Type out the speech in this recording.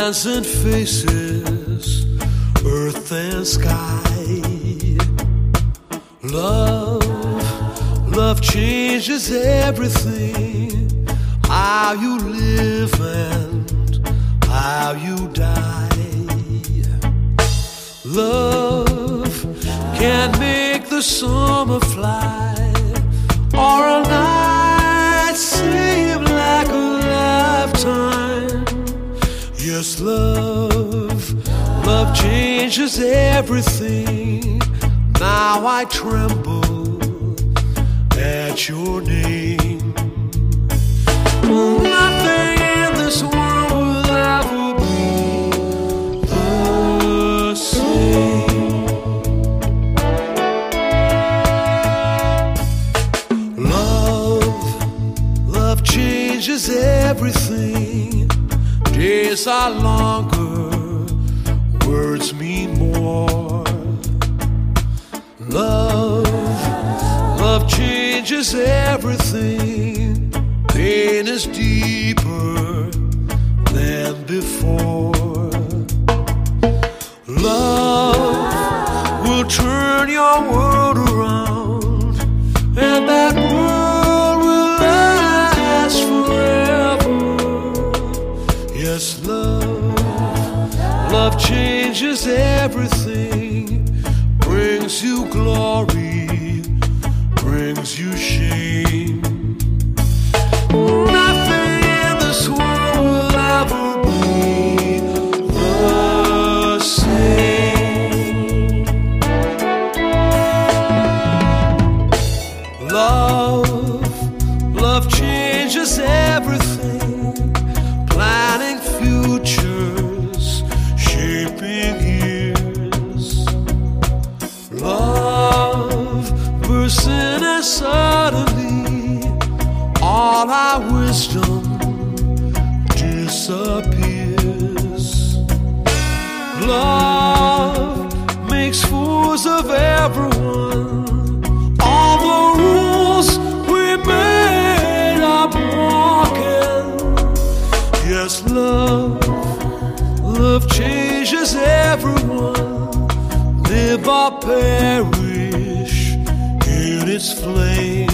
hands and faces, earth and sky. Love changes everything. How you live and how you die. Love can make the summer fly, or a night seem like a lifetime. Yes, love changes everything. Now I tremble at your name. Nothing in this world will ever be the same. Love changes everything. Days are longer, words mean more. Love changes everything. Pain is deeper than before. Love will turn your world around, and that world will last forever. Yes, love changes everything. Brings you glory, brings you shame. Nothing in this world will ever be the same. Love changes everything. Planning futures, shaping years. Love bursts in and suddenly all our wisdom disappears. Love makes fools of everyone. All the rules we made are broken. Yes, love changes everyone. Live or perish in its flame.